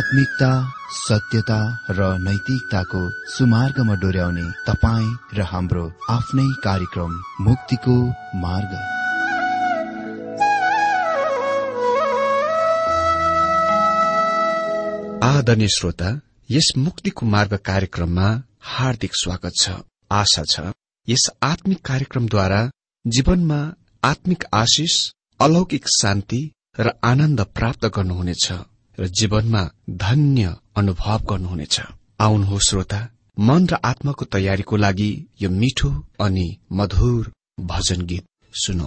आत्मिकता, सत्यता र नैतिकताको सुमार्गमा डोर्याउने तपाईँ र हाम्रो आफ्नै कार्यक्रम मुक्तिको मार्ग। आदरणीय श्रोता, यस मुक्तिको मार्ग कार्यक्रममा हार्दिक स्वागत छ। आशा छ यस आत्मिक कार्यक्रमद्वारा जीवनमा आत्मिक आशिष, अलौकिक शान्ति र आनन्द प्राप्त गर्नुहुनेछ र जीवनमा धन्य अनुभव गर्नुहुनेछ। आउनुहोस् श्रोता, मन र आत्माको तयारीको लागि यो मिठो अनि मधुर भजन गीत सुनौ।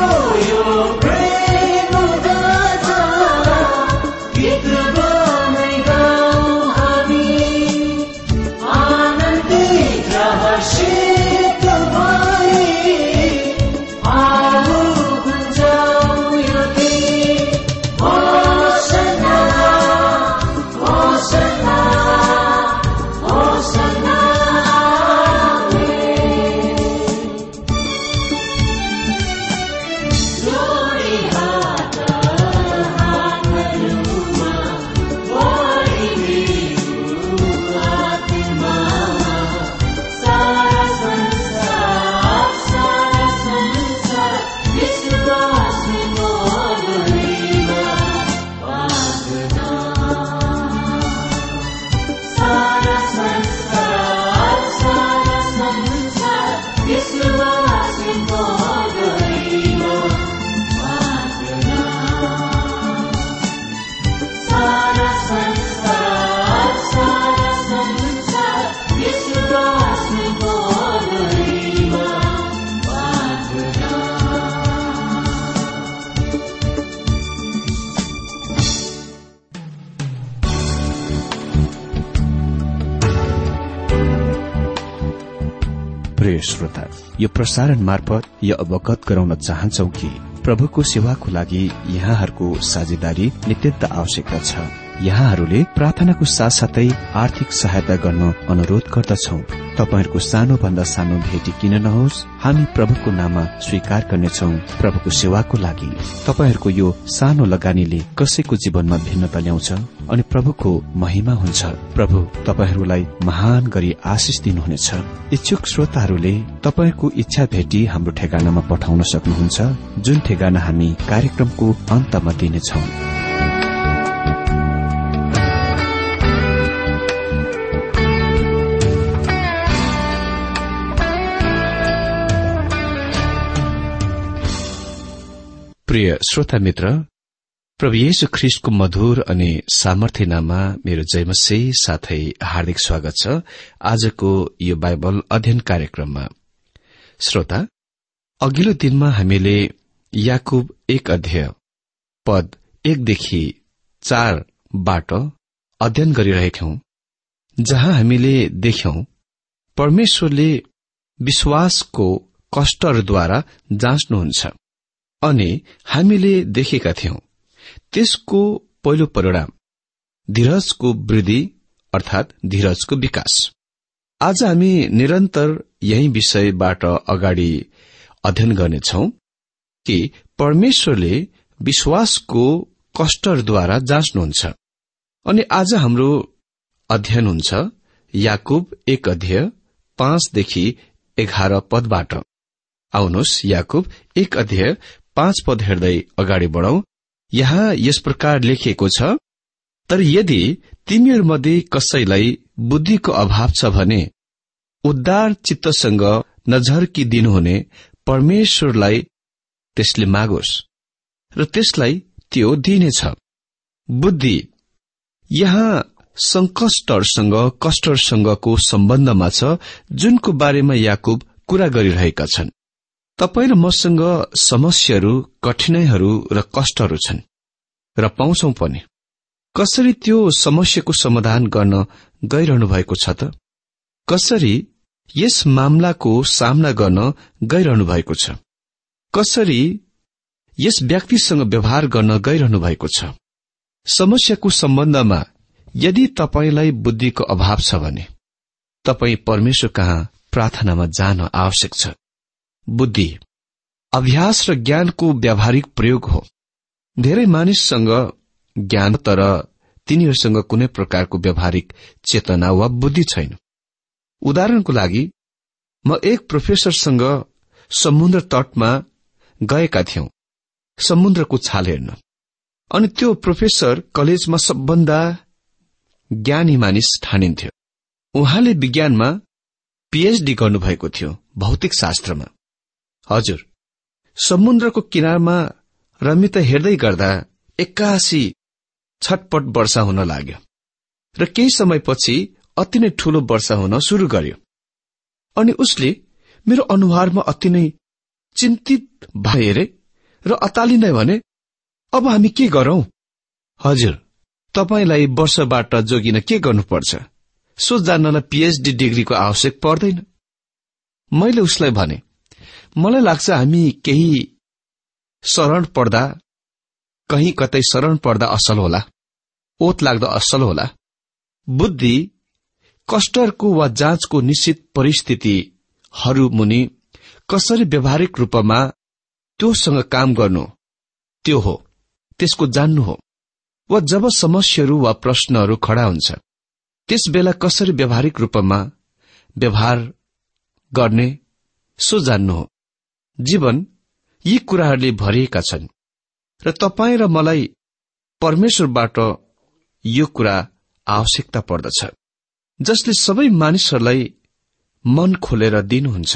It's the प्रिय श्रोता, यो प्रसारण मार्फत यो अवगत गराउन चाहन्छौ कि प्रभुको सेवाको लागि यहाँहरूको साझेदारी नित्यन्त आवश्यकता छ। यहाँहरूले प्रार्थनाको साथसाथै आर्थिक सहायता गर्न अनुरोध गर्दछौ। तपाईहरूको सानो भन्दा सानो भेटी किन नहोस्, हामी प्रभुको नाममा स्वीकार गर्नेछौ। प्रभुको सेवाको लागि तपाईहरूको यो सानो लगानीले कसैको जीवनमा भिन्नता ल्याउँछ अनि प्रभुको महिमा हुन्छ। प्रभु तपाईहरूलाई महान गरी आशिष दिनुहुनेछ। इच्छुक श्रोताहरूले तपाईहरूको इच्छा भेटी हाम्रो ठेगानामा पठाउन सक्नुहुन्छ, जुन ठेगाना हामी कार्यक्रमको अन्तमा दिनेछौ। प्रिय श्रोता मित्र, प्रभु येशू ख्रीष्टको मधुर अनि सामर्थ्य नाममा मेरो जयमसी साथै हार्दिक स्वागत छ आजको यो बाइबल अध्ययन कार्यक्रममा। श्रोता, अघिल्लो दिनमा हामीले याकूब 1 अध्याय पद 1देखि 4बाट अध्ययन गरिरहेथ्यौं, जहाँ हामीले देख्यौं परमेश्वरले विश्वासको कष्टहरूद्वारा जाँच्नुहुन्छ अनि हामीले देखेका थियौं त्यसको पहिलो परिणाम धीरजको वृद्धि अर्थात धीरजको विकास। आज हामी निरन्तर यही विषयबाट अगाडि अध्ययन गर्नेछौं कि परमेश्वरले विश्वासको कष्टहरूद्वारा जाँच्नुहुन्छ। अनि आज हाम्रो अध्ययन हुन्छ याकूब 1 अध्याय 5देखि 11 पदबाट। आउनुहोस् याकूब 1 अध्याय 5 पद हेर्दै अगाडि बढौं। यहाँ यस प्रकार लेखिएको छ, तर यदि तिमीहरूमध्ये कसैलाई बुद्धिको अभाव छ भने उद्धार चित्तसँग नझर्किदिनुहुने परमेश्वरलाई त्यसले मागोस् र त्यसलाई त्यो दिइनेछ। बुद्धि यहाँ संकष्टहरूसँग कष्टहरूसँगको सम्बन्धमा छ, जुनको बारेमा याकूब कुरा गरिरहेका छन्। तपाईँ र मसँग समस्याहरू, कठिनाईहरू र कष्टहरू छन् र पाउँछौ पनि। कसरी त्यो समस्याको समाधान गर्न गइरहनु भएको छ त? कसरी यस मामलाको सामना गर्न गइरहनु भएको छ? कसरी यस व्यक्तिसँग व्यवहार गर्न गइरहनु भएको छ? समस्याको सम्बन्धमा यदि तपाईलाई बुद्धिको अभाव छ भने तपाईँ परमेश्वर कहाँ प्रार्थनामा जान आवश्यक छ। बुद्धि अभ्यास र ज्ञानको व्यावहारिक प्रयोग हो। धेरै मानिससँग ज्ञान, तर तिनीहरूसँग कुनै प्रकारको व्यावहारिक चेतना वा बुद्धि छैन। उदाहरणको लागि, म एक प्रोफेसरसँग समुद्र तटमा गएका थियौं समुद्रको छाल हेर्न। अनि त्यो प्रोफेसर कलेजमा सबभन्दा ज्ञानी मानिस ठानिन्थ्यो। उहाँले विज्ञानमा पीएचडी गर्नुभएको थियो, भौतिक शास्त्रमा। हजुर, समुद्रको किनारमा रमिता हेर्दै गर्दा एक्कासी छटपट वर्षा हुन लाग्यो र केही समयपछि अति नै ठूलो वर्षा हुन शुरू गर्यो। अनि उसले मेरो अनुहारमा अति नै चिन्तित भएर र अतालिँदै भने, अब हामी के गरौं? हजुर, तपाईलाई वर्षाबाट जोगिन के गर्नुपर्छ सो जान्नलाई पीएचडी डिग्रीको आवश्यक पर्दैन। मैले उसलाई भने, मलाई लाग्छ हामी केही शरण पर्दा, कहीँ कतै शरण पर्दा असल होला, ओत लाग्दा असल होला। बुद्धि कष्टहरूको वा जाँचको निश्चित परिस्थितिहरू मुनि कसरी व्यावहारिक रूपमा त्योसँग काम गर्नु, त्यो हो, त्यसको जान्नु हो। वा जब समस्याहरू वा प्रश्नहरू खड़ा हुन्छ, त्यसबेला कसरी व्यावहारिक रूपमा व्यवहार गर्ने, सो जान्नु हो। जीवन यी कुराहरूले भरिएका छन् र तपाईँ र मलाई परमेश्वरबाट यो कुरा आवश्यकता पर्दछ, जसले सबै मानिसहरूलाई मन खोलेर दिनुहुन्छ।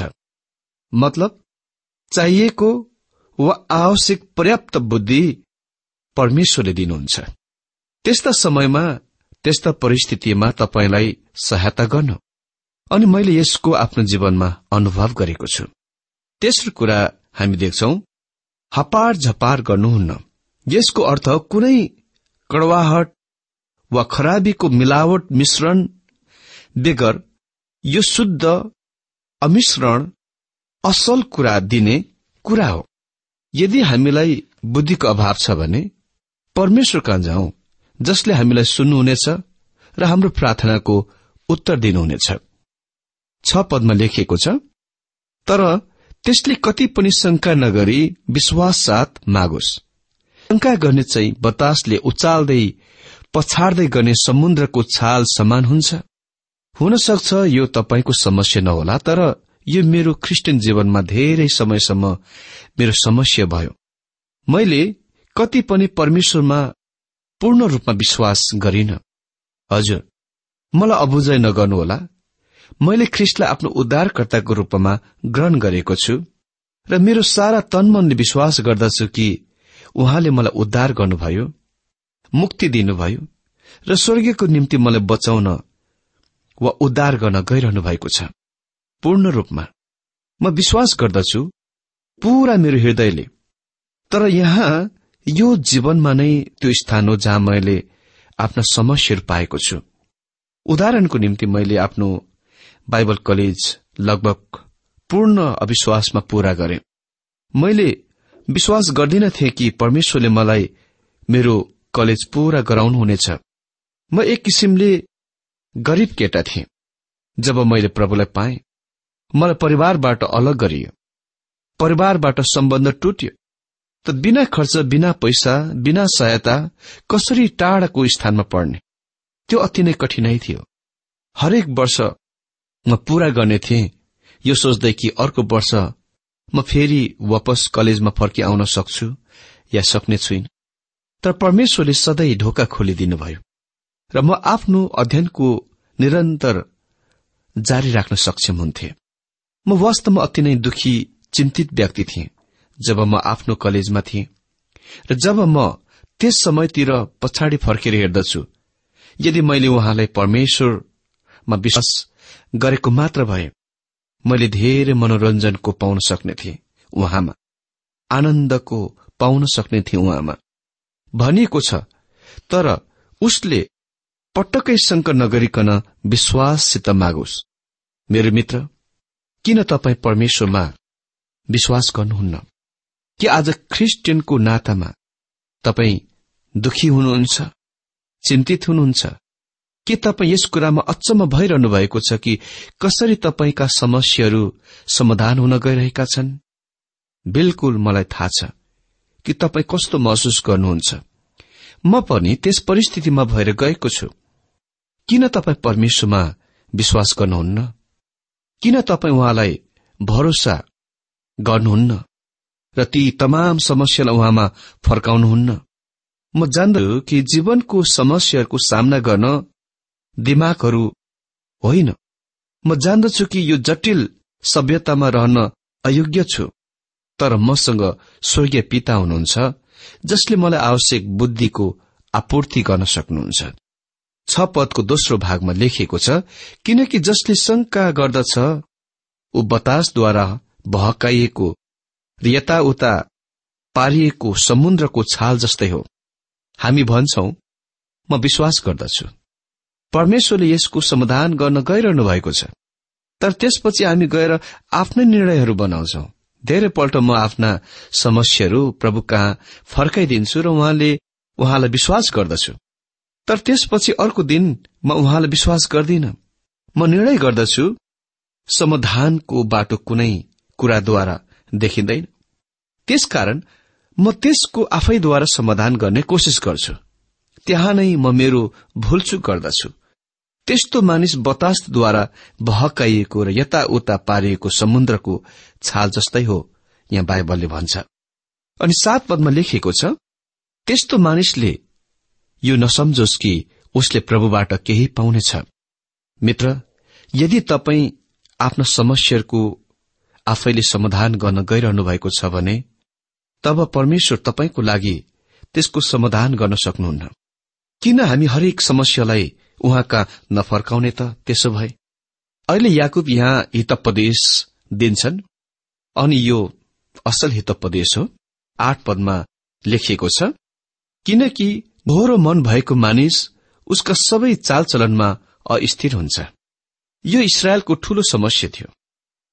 मतलब चाहिएको वा आवश्यक पर्याप्त बुद्धि परमेश्वरले दिनुहुन्छ। त्यस्ता समयमा, त्यस्ता परिस्थितिमा तपाईलाई सहायता गर्नु। अनि मैले यसको आफ्नो जीवनमा अनुभव गरेको छु। तेस्रो कुरा हामी देख्छौं, हपार झपार गर्नुहुन्न। यसको अर्थ कुनै कड़वाहट वा खराबीको मिलावट मिश्रण बेगर यो शुद्ध अमिश्रण असल कुरा दिने कुरा हो। यदि हामीलाई बुद्धिको अभाव छ भने परमेश्वर कहाँ जाउँ, जसले हामीलाई सुन्नुहुनेछ र हाम्रो प्रार्थनाको उत्तर दिनुहुनेछ। 6 पदमा लेखिएको छ, तर त्यसले कति पनि शंका नगरी विश्वास साथ मागोस्। शंका गर्ने चाहिँ बतासले उचाल्दै पछाड्दै गर्ने समुद्रको छाल समान हुन्छ। हुन सक्छ यो तपाईको समस्या नहोला, तर यो मेरो ख्रिस्टियन जीवनमा धेरै समयसम्म मेरो समस्या भयो। मैले कति पनि परमेश्वरमा पूर्ण रूपमा विश्वास गरिन। हजुर, मलाई अबुझाइ नगर्नुहोला। मैले ख्रिस्टलाई आफ्नो उद्धारकर्ताको रूपमा ग्रहण गरेको छु र मेरो सारा तनमनले विश्वास गर्दछु कि उहाँले मलाई उद्धार गर्नुभयो, मुक्ति दिनुभयो र स्वर्गको निम्ति मलाई बचाउन वा उद्धार गर्न गइरहनु भएको छ। पूर्ण रूपमा म विश्वास गर्दछु पूरा मेरो हृदयले। तर यहाँ यो जीवनमा नै त्यो स्थान हो जहाँ मैले आफ्ना समस्याहरू पाएको छु। उदाहरणको निम्ति मैले आफ्नो बाइबल कलेज लगभग पूर्ण अविश्वासमा पूरा गरे। मैले विश्वास गर्दिनथे कि परमेश्वरले मलाई मेरो कलेज पूरा गराउनुहुनेछ। म एक किसिमले गरीब केटा थिएँ। जब मैले प्रभुलाई पाएँ, मलाई परिवारबाट अलग गरियो, परिवारबाट सम्बन्ध टुट्यो। त बिना खर्च, बिना पैसा, बिना सहायता कसरी टाढाको स्थानमा पढ्ने, त्यो अति नै कठिनाई थियो। हरेक वर्ष म पूरा गर्ने थिएँ, यो सोच्दै कि अर्को वर्ष म फेरि वापस कलेजमा फर्की आउन सक्छु या सक्ने छुइन। तर परमेश्वरले सधैँ ढोका खोलिदिनुभयो र म आफ्नो अध्ययनको निरन्तर जारी राख्न सक्षम हुन्थे। म वास्तवमा अति नै दुखी, चिन्तित व्यक्ति थिएँ जब म आफ्नो कलेजमा थिएँ। र जब म त्यस समयतिर पछाडि फर्केर हेर्दछु, यदि मैले उहाँलाई परमेश्वरमा विश्वास गरेको मात्र भए मैले धेरै मनोरञ्जनको पाउन सक्ने थिएँ उहाँमा, आनन्दको पाउन सक्ने थिएँ उहाँमा। भनिएको छ, तर उसले पटक्कै शंका नगरिकन विश्वाससित मागोस्। मेरो मित्र, किन तपाईँ परमेश्वरमा विश्वास गर्नुहुन्न? कि आज ख्रिस्टियनको नातामा तपाईँ दुखी हुनुहुन्छ, चिन्तित हुनुहुन्छ? के तपाईँ यस कुरामा अचम्म भइरहनु भएको छ कि कसरी तपाईका समस्याहरू समाधान हुन गइरहेका छन्? बिल्कुल मलाई थाहा छ कि तपाईँ कस्तो महसुस गर्नुहुन्छ। म पनि त्यस परिस्थितिमा भएर गएको छु। किन तपाईँ परमेश्वरमा विश्वास गर्नुहुन्न? किन तपाईँ उहाँलाई भरोसा गर्नुहुन्न र ती तमाम समस्यालाई उहाँमा फर्काउनुहुन्न? म जान्दछु कि जीवनको समस्याहरूको सामना गर्न दिमागहरू होइन। म जान्दछु कि यो जटिल सभ्यतामा रहन अयोग्य छु, तर मसँग स्वर्गीय पिता हुनुहुन्छ जसले मलाई आवश्यक बुद्धिको आपूर्ति गर्न सक्नुहुन्छ। 6 पदको दोस्रो भागमा लेखिएको छ, किनकि जसले शंका गर्दछ ऊ बतासद्वारा बहकाइएको र यताउता पारिएको समुद्रको छाल जस्तै हो। हामी भन्छौं, म विश्वास गर्दछु परमेश्वरले यसको समाधान गर्न गइरहनु भएको छ, तर त्यसपछि हामी गएर आफ्नै निर्णयहरू बनाउँछौं। धेरैपल्ट म आफ्ना समस्याहरू प्रभु कहाँ फर्काइदिन्छु र उहाँलाई विश्वास गर्दछु, तर त्यसपछि अर्को दिन म उहाँलाई विश्वास गर्दिन। म निर्णय गर्दछु समाधानको बाटो कुनै कुराद्वारा देखिँदैन, त्यसकारण म त्यसको आफैद्वारा समाधान गर्ने कोसिस गर्छु। त्यहाँ नै म मेरो भुलचुक गर्दछु। त्यस्तो मानिस बतासद्वारा बहकाइएको र यताउता पारिएको समुद्रको छाल जस्तै हो, यहाँ बाइबलले भन्छ। अनि 7 पदमा लेखिएको छ, त्यस्तो मानिसले यो नसम्झोस् कि उसले प्रभुबाट केही पाउनेछ। मित्र, यदि तपाईँ आफ्ना समस्याहरूको आफैले समाधान गर्न गइरहनु भएको छ भने तब परमेश्वर तपाईको लागि त्यसको समाधान गर्न सक्नुहुन्न। किन हामी हरेक समस्यालाई उहाँका नफर्काउने त? त्यसो भए अहिले याकूब यहाँ हितोपदेश दिन्छन्, अनि यो असल हितोपदेश हो। 8 पदमा लेखिएको छ, किनकि भोरो मन भएको मानिस उसका सबै चालचलनमा अस्थिर हुन्छ। यो इस्राएलको ठूलो समस्या थियो।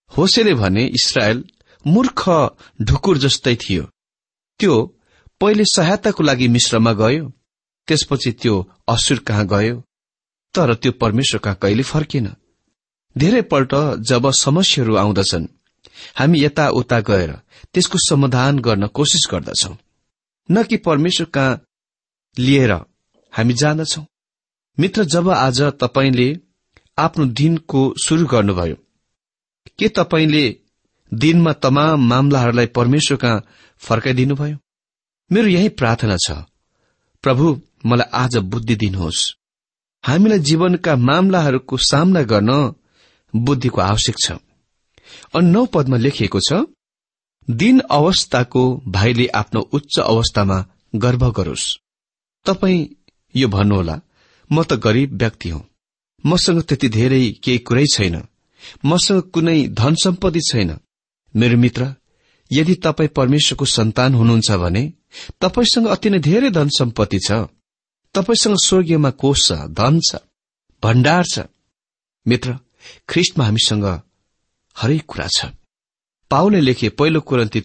होसेले भने इस्रायल मूर्ख ढुकुर जस्तै थियो। त्यो पहिले सहायताको लागि मिश्रमा गयो, त्यसपछि त्यो असुर कहाँ गयो, तर त्यो परमेश्वर कहाँ कहिले फर्किन। धेरैपल्ट जब समस्याहरू आउँदछन्, हामी यताउता गएर त्यसको समाधान गर्न कोसिस गर्दछौं, न कि परमेश्वर कहाँ लिएर हामी जाँदछौं। मित्र, जब आज तपाईले आफ्नो दिनको सुरु गर्नुभयो, के तपाईले दिनमा तमाम मामलाहरूलाई परमेश्वर कहाँ फर्काइदिनुभयो? मेरो यही प्रार्थना छ, प्रभु मलाई आज बुद्धि दिनुहोस्। हामीलाई जीवनका मामलाहरूको सामना गर्न बुद्धिको आवश्यक छ। अनि 9 पदमा लेखिएको छ, दिन अवस्थाको भाइले आफ्नो उच्च अवस्थामा गर्व गरोस्। तपाई यो भन्नुहोला, म त गरीब व्यक्ति हुँ, मसँग त्यति धेरै केही कुरै छैन, मसँग कुनै धन सम्पत्ति छैन। मेरो मित्र, यदि तपाई परमेश्वरको सन्तान हुनुहुन्छ भने तपाईसँग अति नै धेरै धन सम्पत्ति छ। तपाईसँग स्वर्गीयमा कोष छ, धन छ, भण्डार छ। मित्र, ख्रिस्टमा हामीसँग हरेक कुरा छ। पाउलले लेखे 1 कोरिन्थी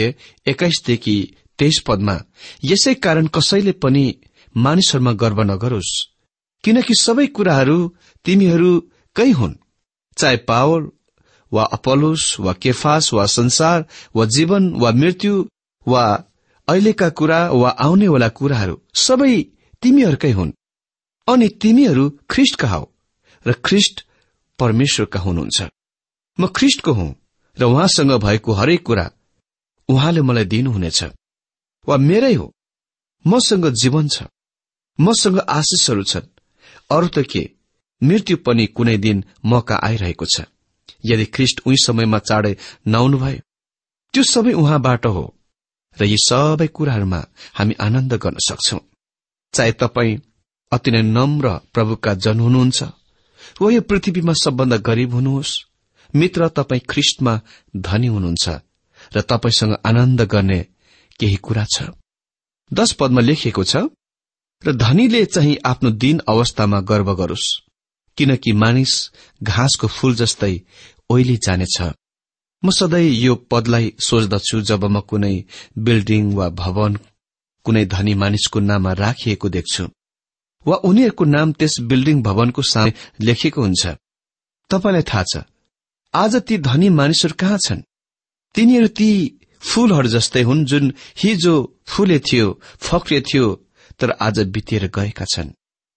3:21-23 पदमा, यसै कारण कसैले पनि मानिसहरूमा गर्व नगरोस्, किनकि सबै कुराहरू तिमीहरूकै हुन्, चाहे पावल वा अपोलोस वा केफास वा संसार वा जीवन वा मृत्यु वा अहिलेका कुरा वा आउनेवाला कुराहरू सबै तिमीहरूकै हुन्। अनि तिमीहरू ख्रिस्टका हौ र ख्रिस्ट परमेश्वरका हुनुहुन्छ। म ख्रिस्टको हुँ र उहाँसँग भएको हरेक कुरा उहाँले मलाई दिनुहुनेछ वा मेरै हो। मसँग जीवन छ, मसँग आशिषहरू छन्। अरू त के, मृत्यु पनि कुनै दिन मौका आइरहेको छ। यदि ख्रिस्ट उही समयमा चाँडै नआउनुभयो, त्यो सबै उहाँबाट हो र यी सबै कुराहरूमा हामी आनन्द गर्न सक्छौं। चाहे तपाई अति नै नम्र प्रभुका जन हुनुहुन्छ वा यो पृथ्वीमा सबभन्दा गरीब हुनुहोस्, मित्र, तपाई ख्रिस्टमा धनी हुनुहुन्छ र तपाईसँग आनन्द गर्ने केही कुरा छ। 10 पदमा लेखिएको छ, र धनीले चाहिँ आफ्नो दिन अवस्थामा गर्व गरोस्, किनकि मानिस घाँसको फूल जस्तै ओइली जानेछ। म सधैँ यो पदलाई सोच्दछु जब म कुनै बिल्डिङ वा भवन कुनै धनी मानिसको नाममा राखिएको देख्छु वा उनीहरूको नाम त्यस बिल्डिङ भवनको सामने लेखिएको हुन्छ। तपाईलाई थाहा छ, आज ती धनी मानिसहरू कहाँ छन्? तिनीहरू ती फूलहरू जस्तै हुन् जुन हिजो फूले थियो, फक्रिए थियो, तर आज बितेर गएका छन्।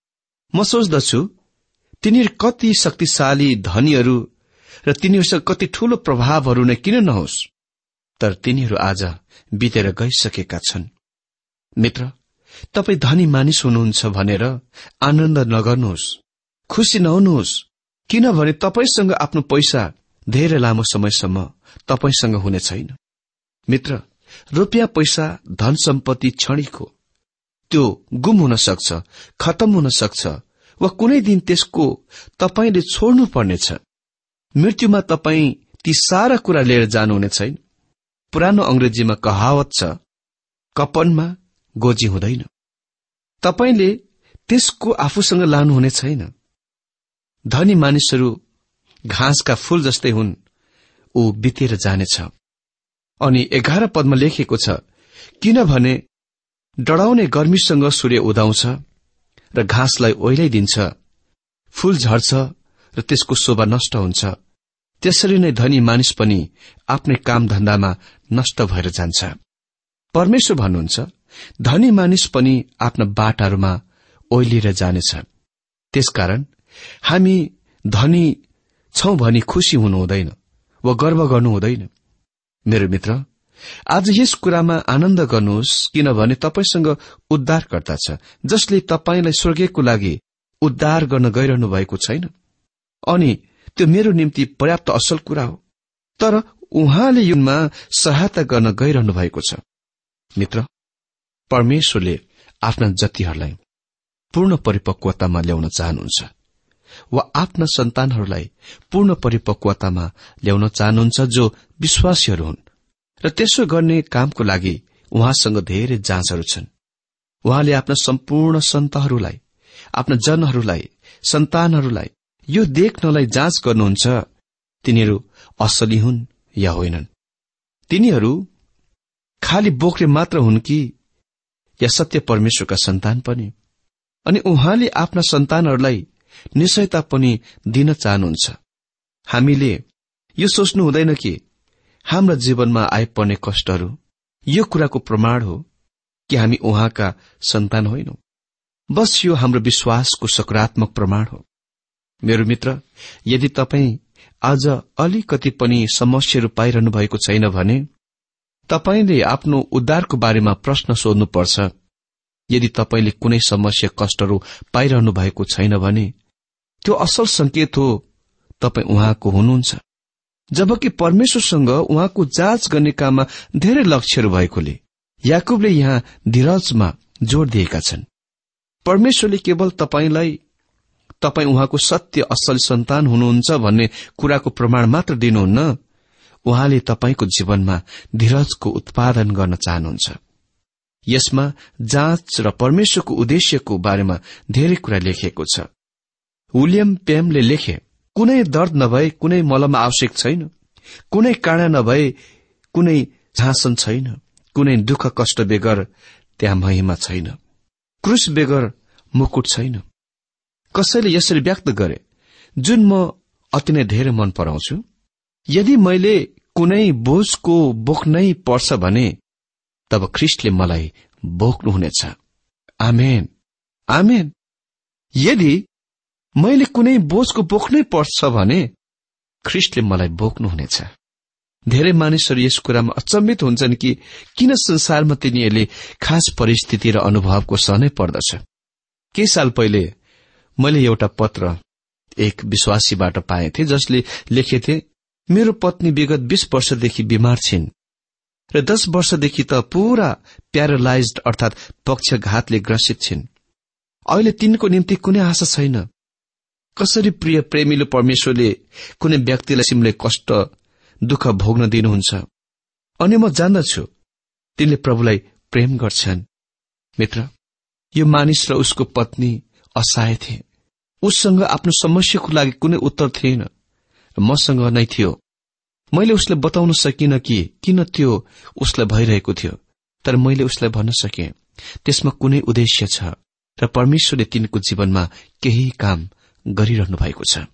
म सोच्दछु तिनीहरू कति शक्तिशाली धनीहरू र तिनीहरूसँग कति ठूलो प्रभावहरू नै किन नहोस्, तर तिनीहरू आज बितेर गइसकेका छन्। मित्र, तपाई धनी मानिस हुनुहुन्छ भनेर आनन्द नगर्नुहोस्, खुशी नहुनुहोस्, किनभने तपाईसँग आफ्नो पैसा धेरै लामो समयसम्म तपाईसँग हुने छैन। मित्र, रुपियाँ पैसा धन सम्पत्ति क्षणिक हो। त्यो गुम हुन सक्छ, खत्म हुन सक्छ वा कुनै दिन त्यसको तपाईले छोड्नु पर्नेछ। मृत्युमा तपाई ती सारा कुरा लिएर जानुहुने छैन। पुरानो अंग्रेजीमा कहावत छ, कपनमा गोजी हुँदैन। तपाईले त्यसको आफूसँग लानुहुने छैन। धनी मानिसहरू घाँसका फूल जस्तै हुन्, ऊ बितेर जानेछ। अनि 11 पदमा लेखिएको छ, किनभने डढाउने गर्मीसँग सूर्य उदाउँछ र घाँसलाई ओइलाइदिन्छ, फूल झर्छ र त्यसको शोभा नष्ट हुन्छ। त्यसरी नै धनी मानिस पनि आफ्नै काम धन्दामा नष्ट भएर जान्छ। परमेश्वर भन्नुहुन्छ, धनी मानिस पनि आफ्ना बाटाहरूमा ओइलिएर जानेछ। त्यसकारण हामी धनी छौं भनी खुशी हुनु हुँदैन वा गर्व गर्नु हुँदैन। मेरो मित्र, आज यस कुरामा आनन्द गर्नुहोस्, किनभने तपाईसँग उद्धारकर्ता छ, जसले तपाईलाई स्वर्गको लागि उद्धार गर्न गइरहनु भएको छैन। अनि त्यो मेरो निम्ति पर्याप्त असल कुरा हो, तर उहाँले युगमा सहायता गर्न गइरहनु भएको छ। मित्र, परमेश्वरले आफ्ना जतिहरूलाई पूर्ण परिपक्वतामा ल्याउन चाहनुहुन्छ वा आफ्ना सन्तानहरूलाई पूर्ण परिपक्वतामा ल्याउन चाहनुहुन्छ जो विश्वासीहरू हुन्। र त्यसो गर्ने कामको लागि उहाँसँग धेरै जाँचहरू छन्। उहाँले आफ्ना सम्पूर्ण सन्तहरूलाई, आफ्ना जनहरूलाई, सन्तानहरूलाई यो देख्नलाई जाँच गर्नुहुन्छ तिनीहरू असली हुन् या होइनन्। तिनीहरू खाली बोक्रे मात्र हुन् कि या सत्य परमेश्वरका सन्तान पनि। अनि उहाँले आफ्ना सन्तानहरूलाई निश्चयता पनि दिन चाहनुहुन्छ। हामीले यो सोच्नु हुँदैन कि हाम्रा जीवनमा आइपर्ने कष्टहरू यो कुराको प्रमाण हो कि हामी उहाँका सन्तान होइनौं। बस यो हाम्रो विश्वासको सकारात्मक प्रमाण हो। मेरो मित्र, यदि तपाईँ आज अलिकति पनि समस्याहरू पाइरहनु भएको छैन भने तपाईले आफ्नो उद्धारको बारेमा प्रश्न सोध्नुपर्छ। यदि तपाईले कुनै समस्या कष्टहरू पाइरहनु भएको छैन भने त्यो असल संकेत हो तपाईँ उहाँको हुनुहुन्छ। जबकि परमेश्वरसँग उहाँको जाँच गर्ने काममा धेरै लक्ष्यहरू भएकोले याकुबले यहाँ धीरजमा जोड़ दिएका छन्। परमेश्वरले केवल तपाईलाई तपाईँ उहाँको सत्य असल सन्तान हुनुहुन्छ भन्ने कुराको प्रमाण मात्र दिनुहुन्न, उहाँले तपाईको जीवनमा धीरजको उत्पादन गर्न चाहनुहुन्छ। यसमा जाँच र परमेश्वरको उद्देश्यको बारेमा धेरै कुरा लेखिएको छ। विलियम पेमले लेखे, कुनै दर्द नभए कुनै मलम आवश्यक छैन, कुनै काँडा नभए कुनै झाँसन छैन, कुनै दुःख कष्ट बेगर त्यहाँ महिमा छैन, क्रुस बेगर मुकुट छैन। कसैले यसरी व्यक्त गरे, जुन म अति नै धेरै मन पराउँछु, यदि मैले कुनै बोझको बोक्नै पर्छ भने तब ख्रीष्टले मलाई बोक्नुहुनेछ। आमेन, आमेन। यदि मैले कुनै बोझको बोक्नै पर्छ भने ख्रीष्टले मलाई बोक्नुहुनेछ। धेरै मानिसहरू यस कुरामा अचम्मित हुन्छन् कि किन संसारमा तिनीहरूले खास परिस्थिति र अनुभवको सहनै पर्दछ। केही साल पहिले मैले एउटा पत्र एक विश्वासीबाट पाएथे, जसले लेखेथे, मेरो पत्नी विगत 20 वर्षदेखि बिमार छिन् र 10 वर्षदेखि त पूरा प्यारालाइज्ड अर्थात पक्षघातले ग्रसित छिन्। अहिले तिनको निम्ति कुनै आशा छैन। कसरी प्रिय प्रेमिलो परमेश्वरले कुनै व्यक्तिलाई सिमले कष्ट दुःख भोग्न दिनुहुन्छ। अनि म जान्दछु तिनले प्रभुलाई प्रेम गर्छन्। मित्र, यो मानिस र उसको पत्नी असहाय थिए। उससँग आफ्नो समस्याको लागि कुनै उत्तर थिएन र मसँग नै थियो। मैले उसलाई बताउन सकिन कि किन त्यो उसलाई भइरहेको थियो, तर मैले उसलाई भन्न सके त्यसमा कुनै उद्देश्य छ र परमेश्वरले तिनको जीवनमा केही काम गरिरहनु भएको छ।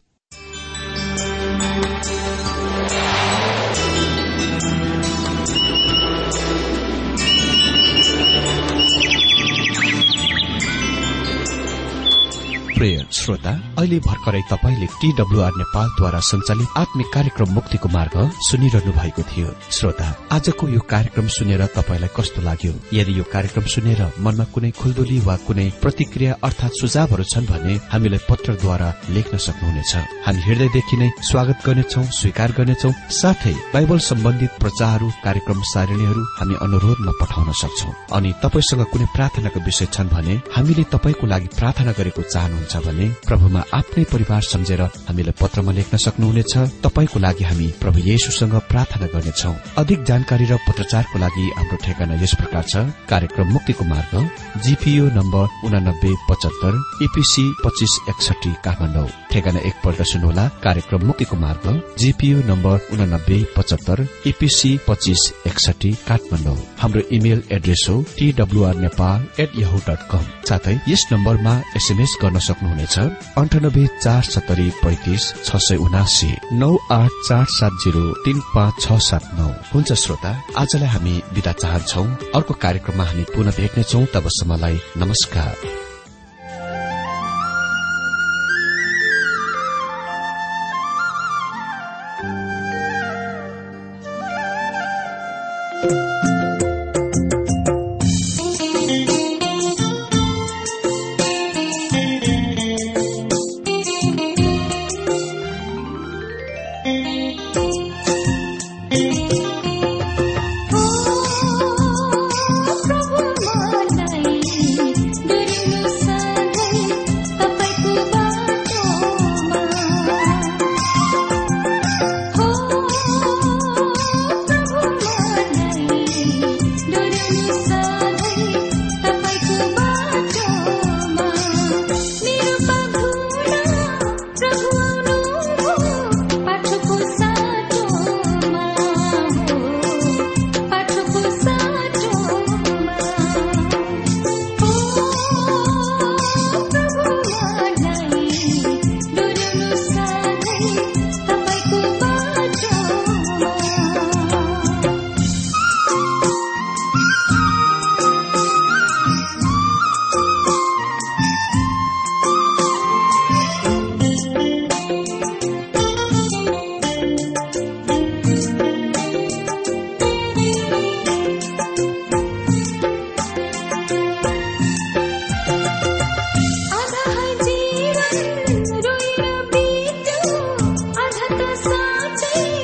प्रिय श्रोता, अहिले भर्खरै तपाईले TWR नेपालद्वारा सञ्चालित आत्मिक कार्यक्रम मुक्तिको मार्ग सुनिरहनु भएको थियो। श्रोता, आजको यो कार्यक्रम सुनेर तपाईलाई कस्तो लाग्यो? यदि यो कार्यक्रम सुनेर मनमा कुनै खुल्दुली वा कुनै प्रतिक्रिया अर्थात सुझावहरू छन् भने हामीलाई पत्रद्वारा लेख्न सक्नुहुनेछ। हामी हृदयदेखि नै स्वागत गर्नेछौं, स्वीकार गर्नेछौं। साथै बाइबल सम्बन्धित प्रचारहरू, कार्यक्रम सारणीहरू हामी अनुरोधमा पठाउन सक्छौं। अनि तपाईसँग कुनै प्रार्थनाको विषय छन् भने हामीले तपाईको लागि प्रार्थना गरेको चाहनुहुन्छ भने प्रभुमा आफ्नै परिवार सम्झेर हामीलाई पत्रमा लेख्न सक्नुहुनेछ। तपाईको लागि हामी प्रभु येशूसँग प्रार्थना गर्नेछौं। अधिक जानकारी र पत्रचारको लागि हाम्रो ठेगाना यस प्रकार छ। कार्यक्रम मुक्तिको मार्ग, GPO नम्बर 8975, EPC 2561 काठमाडौँ। ठेगाना एकपल्ट सुन्नुहोला। कार्यक्रम मुक्तिको मार्ग, GPO नम्बर 8975, EPC 2561 काठमाडौँ। हाम्रो इमेल एड्रेस हो twrnepal@yahoo.com। साथै यस नम्बरमा SMS गर्न सक्नुहुनेछ 9847353679 9847035679। हुन्छ श्रोता, आजलाई हामी बिदा चाहन्छौ। अर्को कार्यक्रममा हामी पुनः भेट्नेछौं। तबसम्मलाई नमस्कार। साँच्चै